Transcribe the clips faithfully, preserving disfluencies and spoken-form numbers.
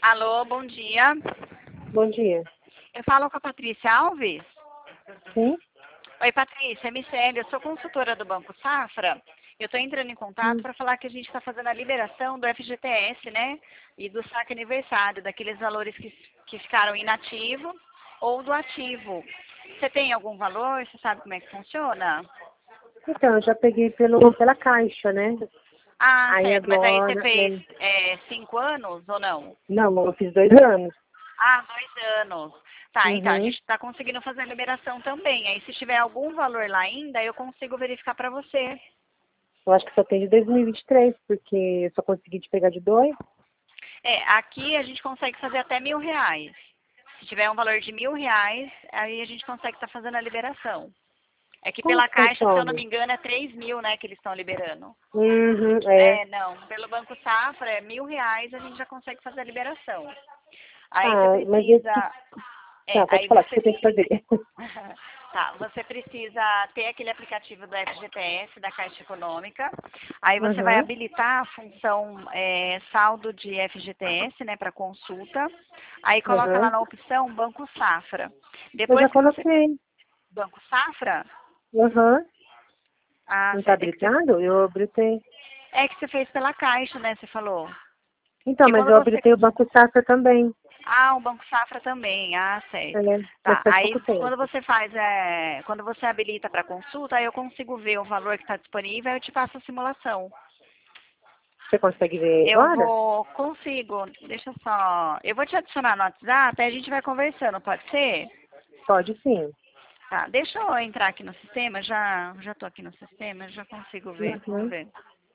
Alô, bom dia. Bom dia. Eu falo com a Patrícia Alves. Sim? Oi, Patrícia, é Michele, eu sou consultora do Banco Safra. Eu estou entrando em contato Hum. para falar que a gente está fazendo a liberação do F G T S, né? E do saque aniversário, daqueles valores que, que ficaram inativo ou do ativo. Você tem algum valor? Você sabe como é que funciona? Então, eu já peguei pelo, pela caixa, né? Ah, Aí certo, mas aí você agora, fez né? é, cinco anos ou não? Não, eu fiz dois anos. Ah, dois anos. Tá, então a Uhum. gente está conseguindo fazer a liberação também. Aí se tiver algum valor lá ainda, eu consigo verificar para você. Eu acho que só tem de dois mil e vinte e três, porque eu só consegui te pegar de dois. É, aqui a gente consegue fazer até mil reais. Se tiver um valor de mil reais, aí a gente consegue estar fazendo a liberação. É que Como pela que Caixa, se eu não funciona? me engano, é três mil, né, que eles estão liberando. Uhum, é. É, não, pelo Banco Safra é mil reais, a gente já consegue fazer a liberação. Aí você Ah, mas esse... precisa, é, Tá, pode aí falar o que você você tem que fazer. Tá, você precisa ter aquele aplicativo do F G T S, da Caixa Econômica. Aí você vai Uhum. habilitar a função é, saldo de F G T S, né, para consulta. Aí coloca lá Uhum. na opção Banco Safra. Eu já Depois que você... coloquei. Banco Safra? Uhum. Ah, Não tá certo. É que você, habilitado? Eu habilitei. é que você fez pela Caixa, né, você falou. Então, Porque mas quando eu você... habilitei o Banco Safra também. Ah, o Banco Safra também. Ah, É, certo. mas Tá. faz Aí pouco tempo. quando você faz, é, quando você habilita para consulta, aí eu consigo ver o valor que está disponível e eu te faço a simulação. Você consegue ver Eu agora? vou, consigo, deixa eu só, eu vou te adicionar no WhatsApp, aí a gente vai conversando, pode ser? Pode sim. Tá, deixa eu entrar aqui no sistema, já, já tô aqui no sistema, já consigo ver, vamos Uhum. ver.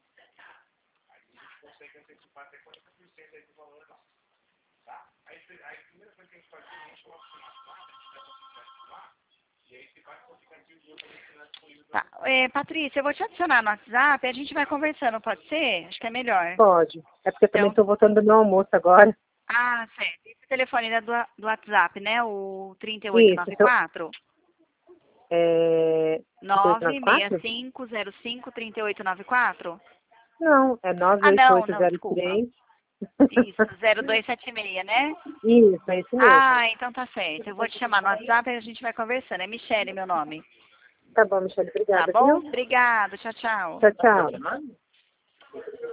Tá, é, Patrícia, eu vou te adicionar no WhatsApp, a gente vai conversando, pode ser? Acho que é melhor. Pode. É porque eu também Então, estou voltando do meu almoço agora. ah, certo, esse telefone é do, do WhatsApp, né, o trinta e oito Isso. noventa e Então, quatro? é... nove seis oito nove quatro? cinco zero cinco, três oito nove quatro? Não, é Ah, não, não, desculpa. nove oito oito zero três. Isso, zero dois sete seis, né? Isso, é isso mesmo. Ah, então tá certo. Eu vou te chamar no WhatsApp e a gente vai conversando. É Michele, meu nome. Tá bom, Michelle. Tá Obrigada, bom? viu? Obrigado. Tchau, tchau. Tchau, tchau.